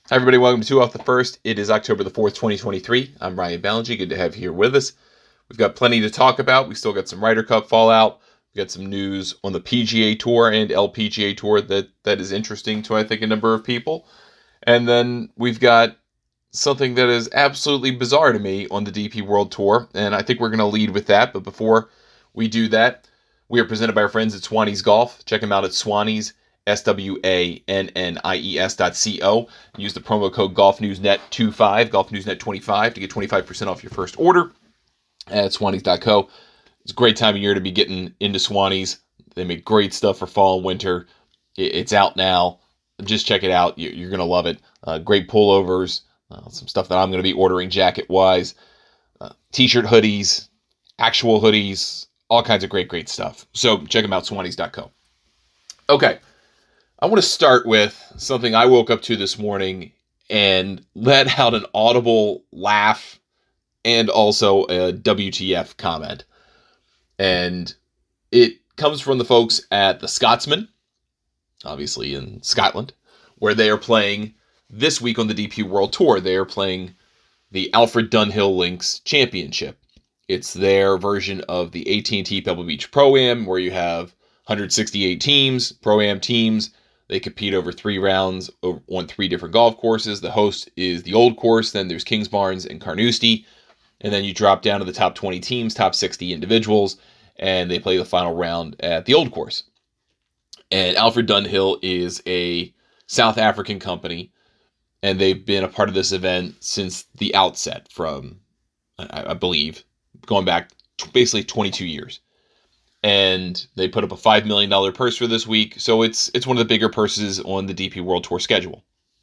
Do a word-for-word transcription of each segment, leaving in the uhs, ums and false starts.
Hi, everybody. Welcome to Two Off the First. It is October the fourth, twenty twenty-three. I'm Ryan Ballingy. Good to have you here with us. We've got plenty to talk about. We still got some Ryder Cup fallout. We've got some news on the P G A Tour and L P G A Tour that, that is interesting to, I think, a number of people. And then we've got something that is absolutely bizarre to me on the D P World Tour. And I think we're going to lead with that. But before we do that, we are presented by our friends at Swannies Golf. Check them out at Swannies. S W A N N I E S dot C O. Use the promo code GolfNewsNet twenty-five, GolfNewsNet twenty-five to get twenty-five percent off your first order at Swannies dot co. It's a great time of year to be getting into Swannies. They make great stuff for fall and winter. It's out now. Just check it out. You're going to love it. Uh, great pullovers, uh, some stuff that I'm going to be ordering jacket-wise, uh, t-shirt hoodies, actual hoodies, all kinds of great, great stuff. So check them out, Swannies dot co. Okay. I want to start with something I woke up to this morning and let out an audible laugh and also a W T F comment. And it comes from the folks at the Scotsman, obviously in Scotland, where they are playing this week on the D P World Tour. They are playing the Alfred Dunhill Links Championship. It's their version of the A T and T Pebble Beach Pro-Am, where you have one hundred sixty-eight teams, Pro-Am teams. They compete over three rounds on three different golf courses. The host is the Old Course, then there's Kingsbarns and Carnoustie, and then you drop down to the top twenty teams, top sixty individuals, and they play the final round at the Old Course. And Alfred Dunhill is a South African company, and they've been a part of this event since the outset from, I, I believe, going back t- basically twenty-two years. And they put up a five million dollars purse for this week. So it's it's one of the bigger purses on the D P World Tour schedule.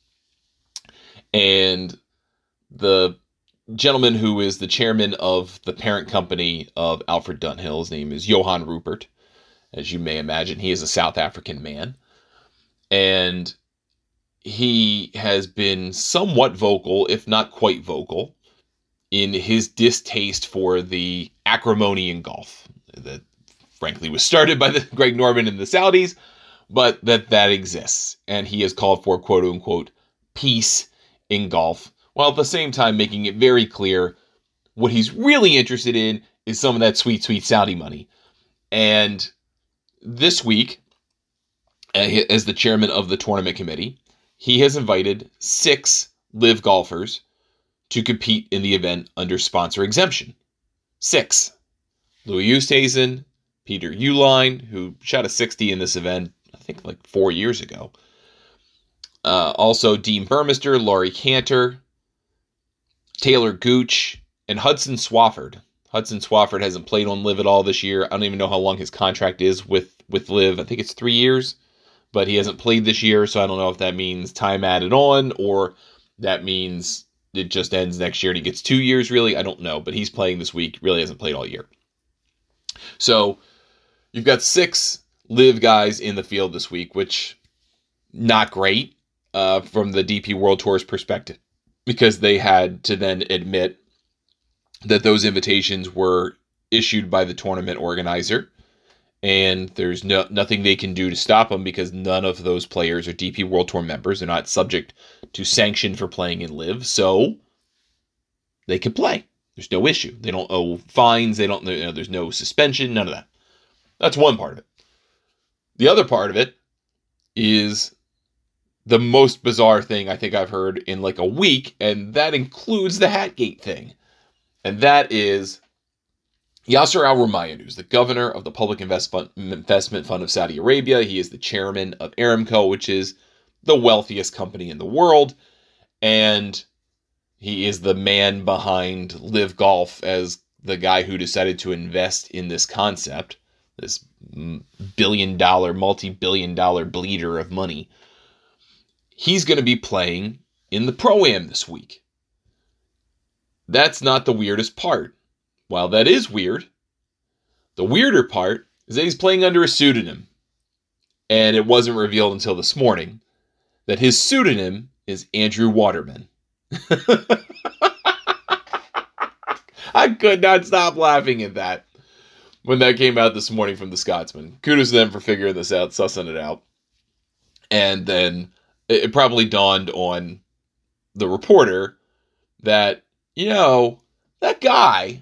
And the gentleman who is the chairman of the parent company of Alfred Dunhill, his name is Johan Rupert. As you may imagine, he is a South African man. And he has been somewhat vocal, if not quite vocal, in his distaste for the acrimony in golf. That frankly was started by the Greg Norman and the Saudis, but that that exists. And he has called for quote unquote peace in golf, while at the same time making it very clear what he's really interested in is some of that sweet, sweet Saudi money. And this week, as the chairman of the tournament committee, he has invited six live golfers to compete in the event under sponsor exemption. Six. Louis Oosthuizen, Peter Uihlein, who shot a sixty in this event, I think like four years ago. Uh, also, Dean Burmester, Laurie Cantor, Taylor Gooch, and Hudson Swafford. Hudson Swafford hasn't played on Live at all this year. I don't even know how long his contract is with, with Live. I think it's three years, but he hasn't played this year, so I don't know if that means time added on or that means it just ends next year and he gets two years, really. I don't know, but he's playing this week, really hasn't played all year. So you've got six live guys in the field this week, which not great uh, from the D P World Tour's perspective, because they had to then admit that those invitations were issued by the tournament organizer, and there's no nothing they can do to stop them because none of those players are D P World Tour members. They're not subject to sanction for playing in live, so they can play. There's no issue. They don't owe fines. They don't. You know, there's no suspension. None of that. That's one part of it. The other part of it is the most bizarre thing I think I've heard in like a week, and that includes the Hatgate thing. And that is Yasser Al-Rumayyan, who's the governor of the Public Investment Investment Fund of Saudi Arabia. He is the chairman of Aramco, which is the wealthiest company in the world. And he is the man behind Live Golf as the guy who decided to invest in this concept, this billion dollar, multi-billion dollar bleeder of money. He's going to be playing in the Pro-Am this week. That's not the weirdest part. While that is weird, the weirder part is that he's playing under a pseudonym. And it wasn't revealed until this morning that his pseudonym is Andrew Waterman. I could not stop laughing at that when that came out this morning from the Scotsman. Kudos to them for figuring this out, sussing it out. And then it probably dawned on the reporter that, you know, that guy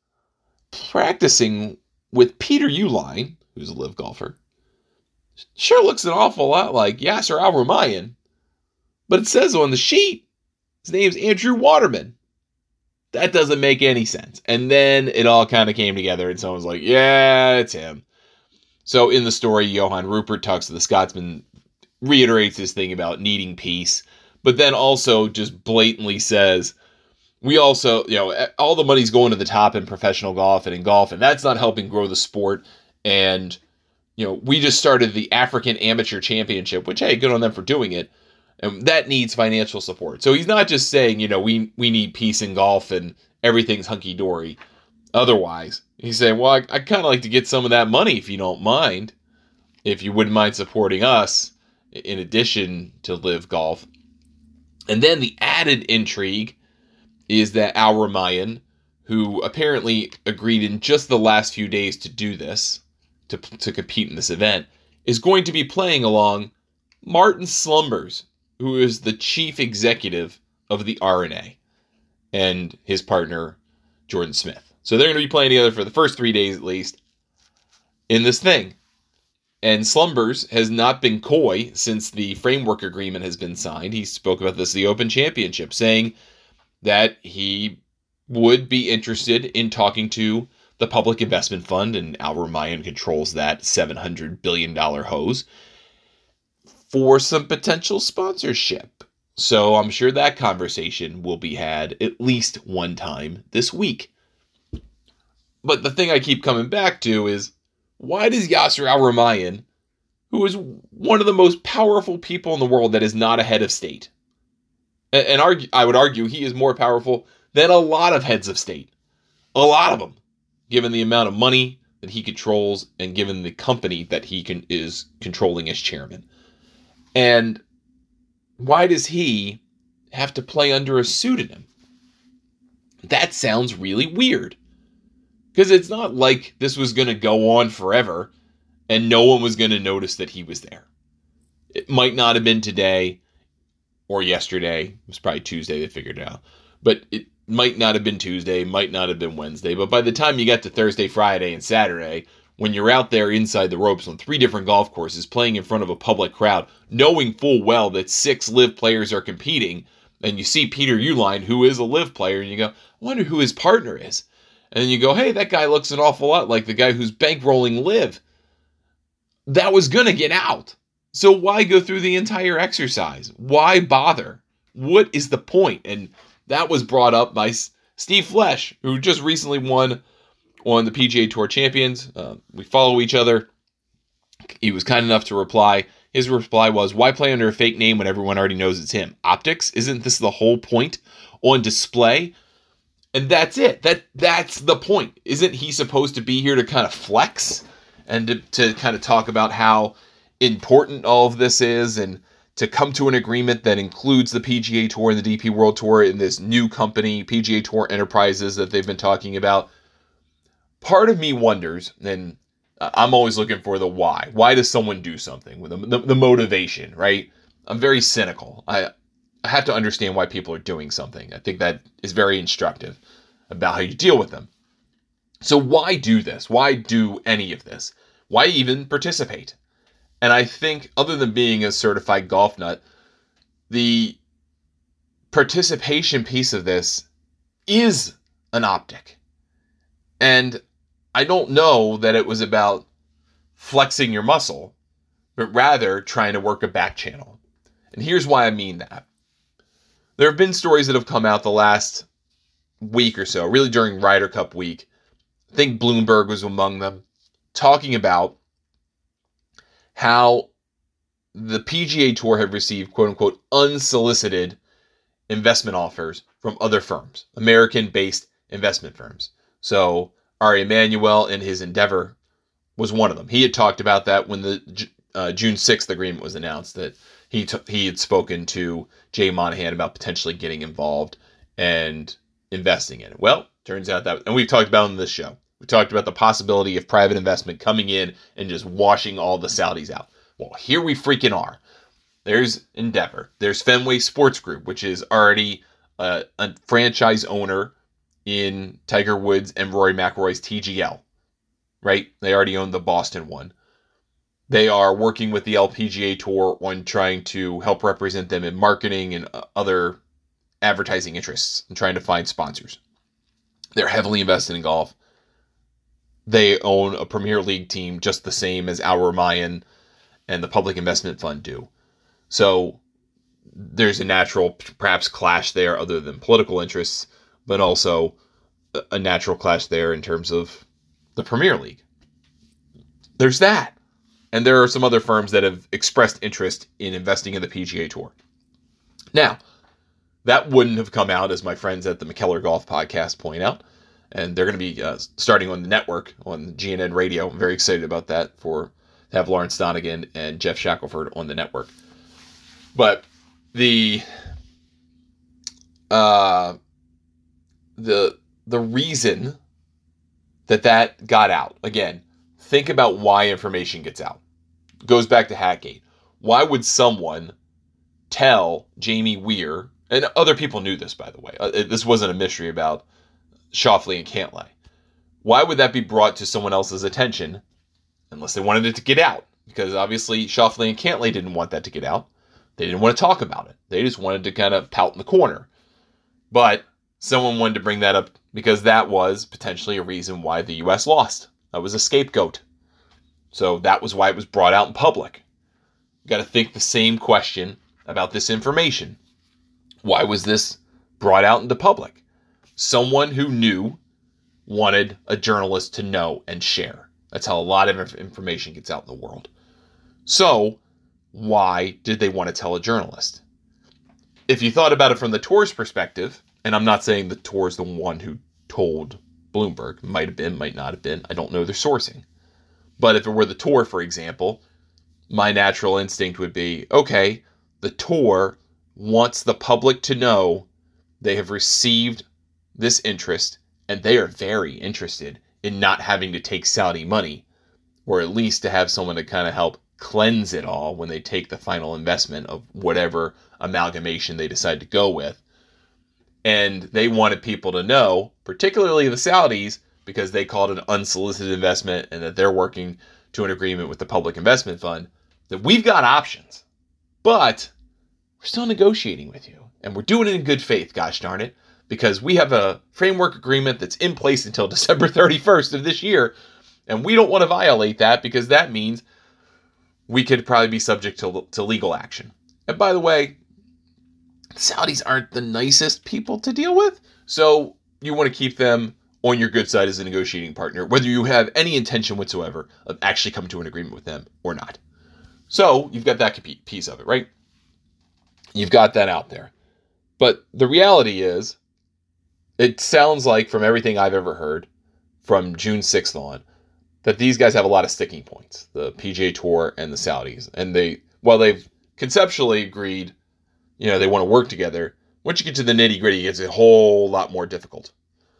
practicing with Peter Uihlein, who's a live golfer, sure looks an awful lot like Yasser Al-Rumayyan, but it says on the sheet his name's Andrew Waterman. That doesn't make any sense. And then it all kind of came together, and someone's like, yeah, it's him. So in the story, Johan Rupert talks to the Scotsman, reiterates this thing about needing peace, but then also just blatantly says, we also, you know, all the money's going to the top in professional golf and in golf, and that's not helping grow the sport. And, you know, we just started the African Amateur Championship, which, hey, good on them for doing it. And that needs financial support. So he's not just saying, you know, we we need peace in golf and everything's hunky-dory otherwise. He's saying, well, I, I'd kind of like to get some of that money if you don't mind, if you wouldn't mind supporting us in addition to live golf. And then the added intrigue is that Al-Rumayyan, who apparently agreed in just the last few days to do this, to, to compete in this event, is going to be playing along Martin Slumbers, who is the chief executive of the R N A, and his partner, Jordan Smith. So they're going to be playing together for the first three days at least in this thing. And Slumbers has not been coy since the framework agreement has been signed. He spoke about this at the Open Championship, saying that he would be interested in talking to the Public Investment Fund, and Al-Rumayyan controls that seven hundred billion dollars hose, for some potential sponsorship. So I'm sure that conversation will be had at least one time this week. But the thing I keep coming back to is, why does Yasser Al-Rumayyan, who is one of the most powerful people in the world that is not a head of state, and, and argue, I would argue he is more powerful than a lot of heads of state, a lot of them, given the amount of money that he controls and given the company that he can, is controlling as chairman. And why does he have to play under a pseudonym? That sounds really weird. Because it's not like this was going to go on forever and no one was going to notice that he was there. It might not have been today or yesterday. It was probably Tuesday they figured it out. But it might not have been Tuesday, might not have been Wednesday. But by the time you get to Thursday, Friday, and Saturday, when you're out there inside the ropes on three different golf courses playing in front of a public crowd, knowing full well that six live players are competing, and you see Peter Uihlein, who is a live player, and you go, I wonder who his partner is. And then you go, hey, that guy looks an awful lot like the guy who's bankrolling live. That was going to get out. So why go through the entire exercise? Why bother? What is the point? And that was brought up by Steve Flesch, who just recently won on the P G A Tour Champions. Uh, we follow each other. He was kind enough to reply. His reply was, why play under a fake name when everyone already knows it's him? Optics? Isn't this the whole point on display? And that's it. That That's the point. Isn't he supposed to be here to kind of flex and to, to kind of talk about how important all of this is and to come to an agreement that includes the P G A Tour and the D P World Tour in this new company, P G A Tour Enterprises, that they've been talking about? Part of me wonders, and I'm always looking for the why. Why does someone do something? With the, the, the motivation, right? I'm very cynical. I I have to understand why people are doing something. I think that is very instructive about how you deal with them. So why do this? Why do any of this? Why even participate? And I think, other than being a certified golf nut, the participation piece of this is an optic. And I don't know that it was about flexing your muscle, but rather trying to work a back channel. And here's why I mean that. There have been stories that have come out the last week or so, really during Ryder Cup week. I think Bloomberg was among them, talking about how the P G A Tour had received, quote unquote, unsolicited investment offers from other firms, American-based investment firms. So Ari Emanuel in his Endeavor was one of them. He had talked about that when the uh, June sixth agreement was announced, that he t- he had spoken to Jay Monahan about potentially getting involved and investing in it. Well, turns out that, and we've talked about it on this show, we talked about the possibility of private investment coming in and just washing all the Saudis out. Well, here we freaking are. There's Endeavor. There's Fenway Sports Group, which is already a, a franchise owner in Tiger Woods and Rory McIlroy's T G L, right? They already own the Boston one. They are working with the L P G A Tour on trying to help represent them in marketing and other advertising interests and trying to find sponsors. They're heavily invested in golf. They own a Premier League team just the same as Al Ramayan and the Public Investment Fund do. So there's a natural, perhaps, clash there other than political interests, but also a natural clash there in terms of the Premier League. There's that. And there are some other firms that have expressed interest in investing in the P G A Tour. Now, that wouldn't have come out, as my friends at the McKellar Golf Podcast point out. And they're going to be uh, starting on the network, on G N N Radio. I'm very excited about that, for to have Lawrence Donegan and Jeff Shackelford on the network. But the uh, the the reason that that got out, again, think about why information gets out. It goes back to Hackgate. Why would someone tell Jamie Weir, and other people knew this, by the way. Uh, this wasn't a mystery about Schauffele and Cantlay. Why would that be brought to someone else's attention unless they wanted it to get out? Because obviously Schauffele and Cantlay didn't want that to get out. They didn't want to talk about it. They just wanted to kind of pout in the corner. But someone wanted to bring that up because that was potentially a reason why the U S lost. That was a scapegoat. So that was why it was brought out in public. You got to think the same question about this information. Why was this brought out into public? Someone who knew wanted a journalist to know and share. That's how a lot of information gets out in the world. So why did they want to tell a journalist? If you thought about it from the tour's perspective, and I'm not saying the tour's the one who told Bloomberg, might have been, might not have been, I don't know their sourcing. But if it were the tour, for example, my natural instinct would be, okay, the tour wants the public to know they have received this interest, and they are very interested in not having to take Saudi money, or at least to have someone to kind of help cleanse it all when they take the final investment of whatever amalgamation they decide to go with. And they wanted people to know, particularly the Saudis, because they called it an unsolicited investment and that they're working to an agreement with the Public Investment Fund, that we've got options, but we're still negotiating with you. And we're doing it in good faith, gosh darn it, because we have a framework agreement that's in place until December thirty-first of this year. And we don't want to violate that, because that means we could probably be subject to, to legal action. And by the way, the Saudis aren't the nicest people to deal with. So you want to keep them on your good side as a negotiating partner, whether you have any intention whatsoever of actually coming to an agreement with them or not. So you've got that piece of it, right? You've got that out there. But the reality is, it sounds like, from everything I've ever heard from June sixth on, that these guys have a lot of sticking points, the P G A Tour and the Saudis. And they, while they've conceptually agreed, you know, they want to work together, once you get to the nitty gritty, it's a whole lot more difficult.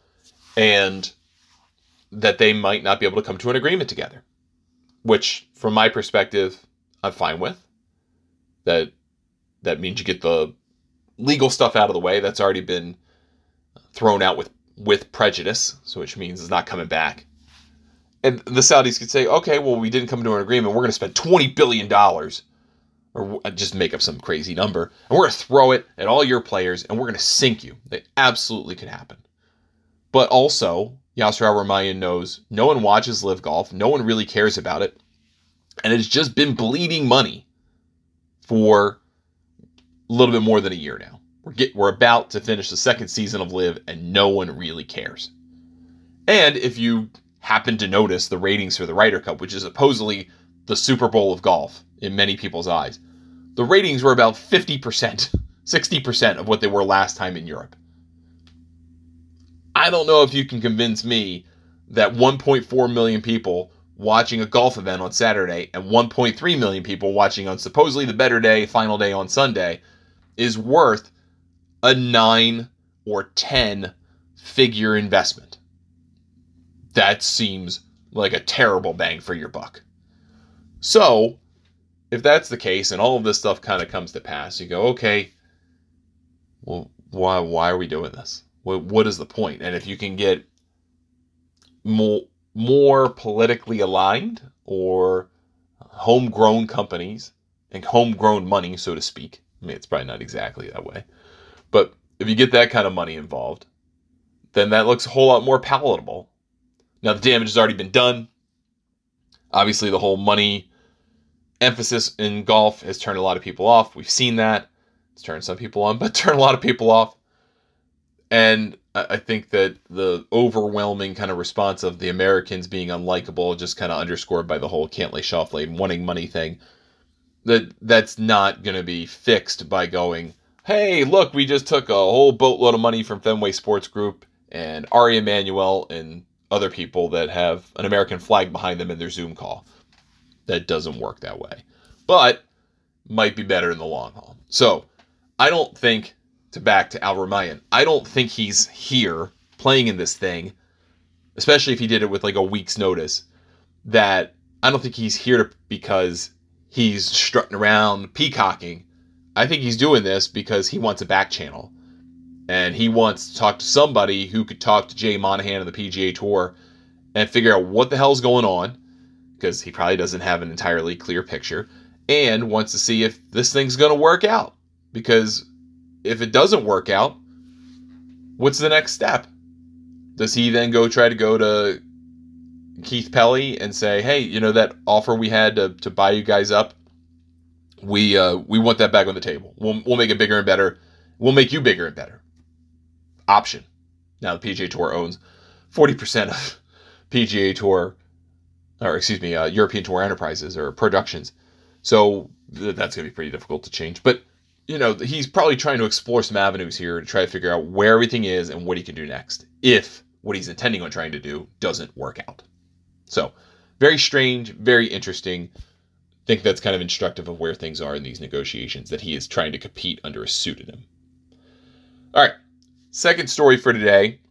And that they might not be able to come to an agreement together, which, from my perspective, I'm fine with. That that means you get the legal stuff out of the way that's already been thrown out with, with prejudice, so which means it's not coming back. And the Saudis could say, okay, well, we didn't come to an agreement. We're going to spend twenty billion dollars, or just make up some crazy number, and we're going to throw it at all your players, and we're going to sink you. That absolutely could happen. But also, Yasser Al-Rumayyan knows no one watches Live Golf. No one really cares about it. And it's just been bleeding money for a little bit more than a year now. We're get, we're about to finish the second season of Live, and no one really cares. And if you happen to notice the ratings for the Ryder Cup, which is supposedly the Super Bowl of golf in many people's eyes, the ratings were about fifty percent, sixty percent of what they were last time in Europe. I don't know if you can convince me that one point four million people watching a golf event on Saturday and one point three million people watching on supposedly the better day, final day on Sunday, is worth a nine or ten figure investment. That seems like a terrible bang for your buck. So if that's the case and all of this stuff kind of comes to pass, you go, okay, well, why why are we doing this? What what is the point? And if you can get more more politically aligned or homegrown companies and homegrown money, so to speak. I mean, it's probably not exactly that way. But if you get that kind of money involved, then that looks a whole lot more palatable. Now, the damage has already been done. Obviously, the whole money emphasis in golf has turned a lot of people off. We've seen that. It's turned some people on, but turned a lot of people off. And I think that the overwhelming kind of response of the Americans being unlikable, just kind of underscored by the whole Cantlay Schauffele wanting money thing, that that's not going to be fixed by going, hey, look, we just took a whole boatload of money from Fenway Sports Group and Ari Emanuel and other people that have an American flag behind them in their Zoom call. That doesn't work that way. But might be better in the long haul. So I don't think, to back to Al Ramayan, I don't think he's here playing in this thing, especially if he did it with like a week's notice, that I don't think he's here to, because he's strutting around peacocking. I think he's doing this because he wants a back channel. And he wants to talk to somebody who could talk to Jay Monahan of the P G A Tour and figure out what the hell's going on, because he probably doesn't have an entirely clear picture, and wants to see if this thing's going to work out. Because if it doesn't work out, what's the next step? Does he then go try to go to Keith Pelley and say, hey, you know, that offer we had to, to buy you guys up, we uh, we want that back on the table. We'll, we'll make it bigger and better. We'll make you bigger and better. Option. Now the P G A Tour owns forty percent of P G A Tour, or excuse me, uh, European Tour Enterprises or Productions. So th- that's going to be pretty difficult to change. But, you know, he's probably trying to explore some avenues here to try to figure out where everything is and what he can do next, if what he's intending on trying to do doesn't work out. So very strange, very interesting. I think that's kind of instructive of where things are in these negotiations, that he is trying to compete under a pseudonym. All right. Second story for today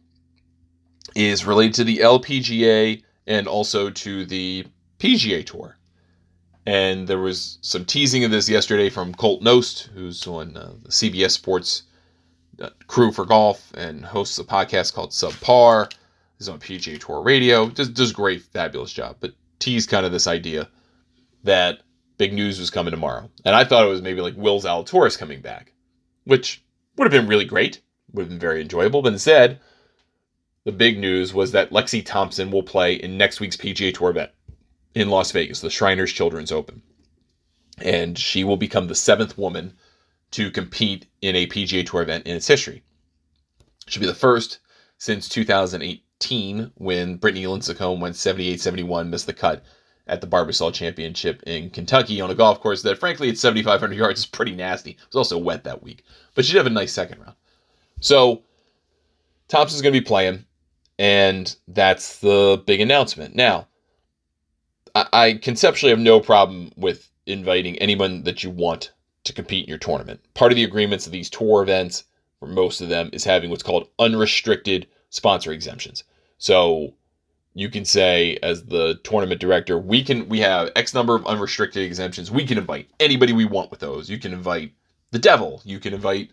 is related to the L P G A and also to the P G A Tour. And there was some teasing of this yesterday from Colt Knost, who's on uh, the C B S Sports uh, crew for golf and hosts a podcast called Subpar. He's on P G A Tour Radio. Does, does a great, fabulous job. But teased kind of this idea that big news was coming tomorrow. And I thought it was maybe like Will Zalatoris coming back, which would have been really great. Would have been very enjoyable. But instead, the big news was that Lexi Thompson will play in next week's P G A Tour event in Las Vegas, the Shriners Children's Open. And she will become the seventh woman to compete in a P G A Tour event in its history. She'll be the first since two thousand eighteen, when Brittany Lincecum went seventy-eight seventy-one, missed the cut at the Barbasol Championship in Kentucky on a golf course that, frankly, at seventy-five hundred yards is pretty nasty. It was also wet that week. But she did have a nice second round. So Thompson's going to be playing, and that's the big announcement. Now, I, I conceptually have no problem with inviting anyone that you want to compete in your tournament. Part of the agreements of these tour events, for most of them, is having what's called unrestricted sponsor exemptions. So you can say, as the tournament director, we can we have X number of unrestricted exemptions. We can invite anybody we want with those. You can invite the devil. You can invite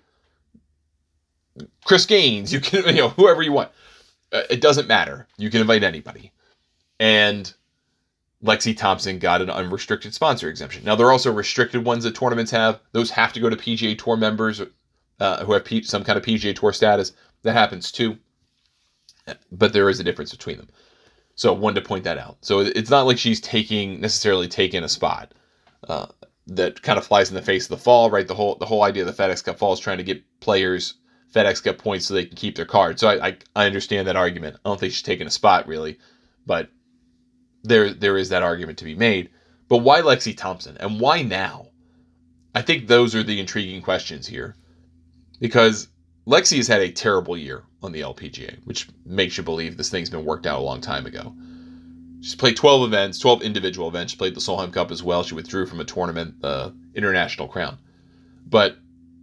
Chris Gaines, you can, you know, whoever you want. Uh, it doesn't matter. You can invite anybody. And Lexi Thompson got an unrestricted sponsor exemption. Now, there are also restricted ones that tournaments have. Those have to go to P G A Tour members uh, who have P- some kind of P G A Tour status. That happens too. But there is a difference between them. So I wanted to point that out. So it's not like she's taking, necessarily taking a spot uh, that kind of flies in the face of the fall, right? The whole, the whole idea of the FedEx Cup fall is trying to get players FedEx Cup points so they can keep their card. So I, I I understand that argument. I don't think she's taking a spot, really. But there there is that argument to be made. But why Lexi Thompson? And why now? I think those are the intriguing questions here. Because Lexi has had a terrible year on the L P G A, which makes you believe this thing's been worked out a long time ago. She's played twelve events, twelve individual events. She played the Solheim Cup as well. She withdrew from a tournament, the uh, International Crown. But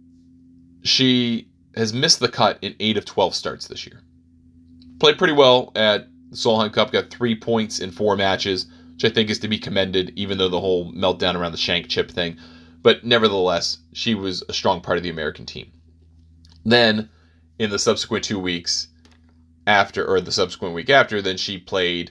she has missed the cut in eight of twelve starts this year. Played pretty well at the Solheim Cup, got three points in four matches, which I think is to be commended, even though the whole meltdown around the shank chip thing. But nevertheless, she was a strong part of the American team. Then, in the subsequent two weeks after, or the subsequent week after, then she played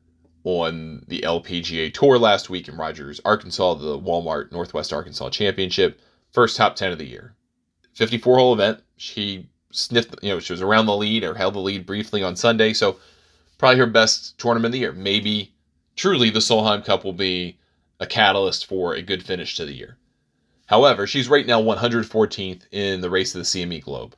on the L P G A Tour last week in Rogers, Arkansas, the Walmart Northwest Arkansas Championship. First top ten of the year. fifty-four hole event. She sniffed, you know, she was around the lead or held the lead briefly on Sunday. So probably her best tournament of the year. Maybe truly the Solheim Cup will be a catalyst for a good finish to the year. However, she's right now one hundred fourteenth in the race of the C M E Globe.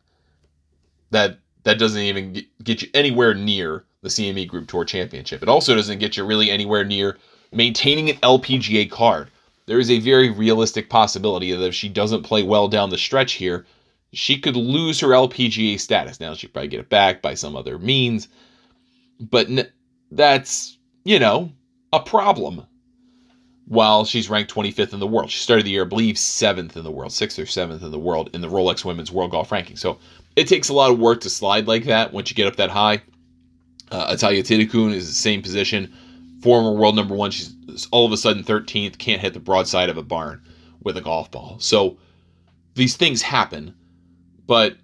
That that doesn't even get you anywhere near the C M E Group Tour Championship. It also doesn't get you really anywhere near maintaining an L P G A card. There is a very realistic possibility that if she doesn't play well down the stretch here, she could lose her L P G A status. Now, she'd probably get it back by some other means, but that's, you know, a problem. While she's ranked twenty-fifth in the world. She started the year, I believe, seventh in the world, sixth or seventh in the world in the Rolex Women's World Golf Ranking. So it takes a lot of work to slide like that once you get up that high. Uh, Atalia Tidikun is the same position. Former world number one. She's all of a sudden thirteenth, can't hit the broadside of a barn with a golf ball. So these things happen. But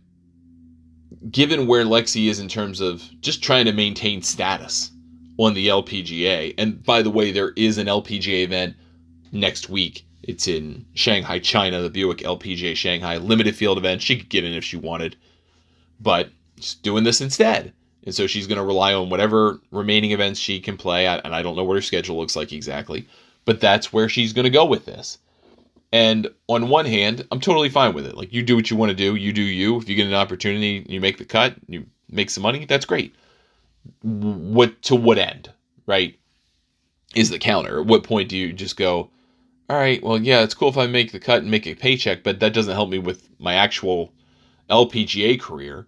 given where Lexi is in terms of just trying to maintain status on the L P G A, and by the way, there is an L P G A event next week. It's in Shanghai, China, the Buick L P G A Shanghai limited field event. She could get in if she wanted, but she's doing this instead. And so she's going to rely on whatever remaining events she can play at, and I don't know what her schedule looks like exactly, but that's where she's going to go with this. And on one hand, I'm totally fine with it. Like, you do what you want to do. You do you. If you get an opportunity, you make the cut, you make some money, that's great. What to what end, right, is the counter. At what point do you just go, all right, well, yeah, it's cool if I make the cut and make a paycheck, but that doesn't help me with my actual L P G A career.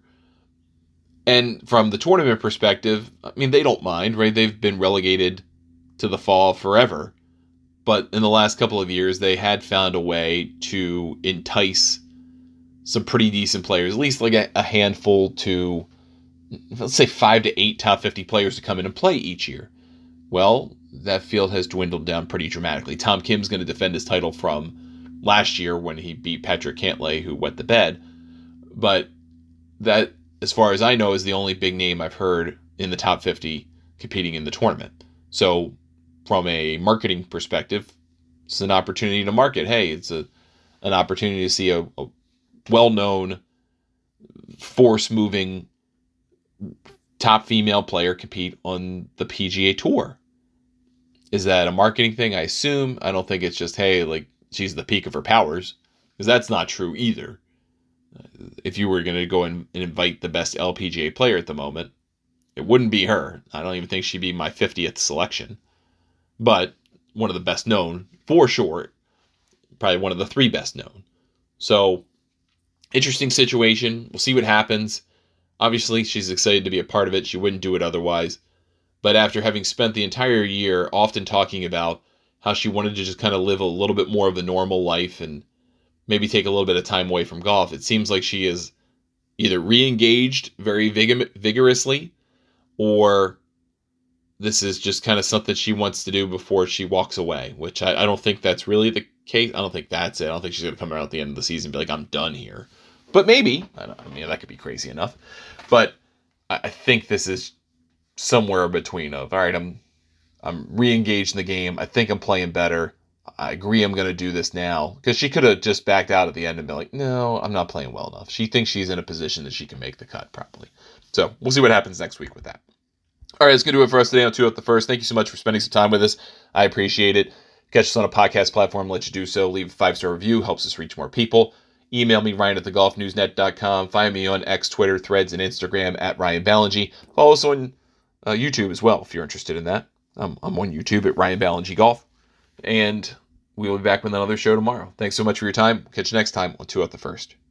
And from the tournament perspective, I mean, they don't mind, right? They've been relegated to the fall forever. But in the last couple of years, they had found a way to entice some pretty decent players, at least like a, a handful to, let's say, five to eight top fifty players to come in and play each year. Well, that field has dwindled down pretty dramatically. Tom Kim's going to defend his title from last year when he beat Patrick Cantlay, who wet the bed. But that, as far as I know, is the only big name I've heard in the top fifty competing in the tournament. So from a marketing perspective, it's an opportunity to market. Hey, it's a an opportunity to see a, a well-known, force-moving top female player compete on the P G A Tour. Is that a marketing thing? I assume. I don't think it's just, hey, like, she's the peak of her powers, because that's not true either. If you were going to go and invite the best L P G A player at the moment, it wouldn't be her. I don't even think she'd be my fiftieth selection. But one of the best known, for sure. Probably one of the three best known. So, interesting situation. We'll see what happens. Obviously, she's excited to be a part of it. She wouldn't do it otherwise. But after having spent the entire year often talking about how she wanted to just kind of live a little bit more of the normal life and maybe take a little bit of time away from golf, it seems like she is either re-engaged very vig- vigorously, or this is just kind of something she wants to do before she walks away, which I, I don't think that's really the case. I don't think that's it. I don't think she's going to come around at the end of the season and be like, I'm done here. But maybe. I, don't, I mean, that could be crazy enough. But I, I think this is somewhere between of, all right, I'm I'm re-engaged in the game. I think I'm playing better. I agree I'm going to do this now. Because she could have just backed out at the end and been like, no, I'm not playing well enough. She thinks she's in a position that she can make the cut properly. So we'll see what happens next week with that. All right, that's going to do it for us today on Two Up the First. Thank you so much for spending some time with us. I appreciate it. Catch us on a podcast platform. Let you do so. Leave a five-star review. Helps us reach more people. Email me, Ryan at the golf news net dot com. Find me on X, Twitter, Threads, and Instagram at Ryan Ballingy. Follow us on uh, YouTube as well if you're interested in that. I'm, I'm on YouTube at Ryan Ballingy Golf. And we will be back with another show tomorrow. Thanks so much for your time. Catch you next time on Two Up the First.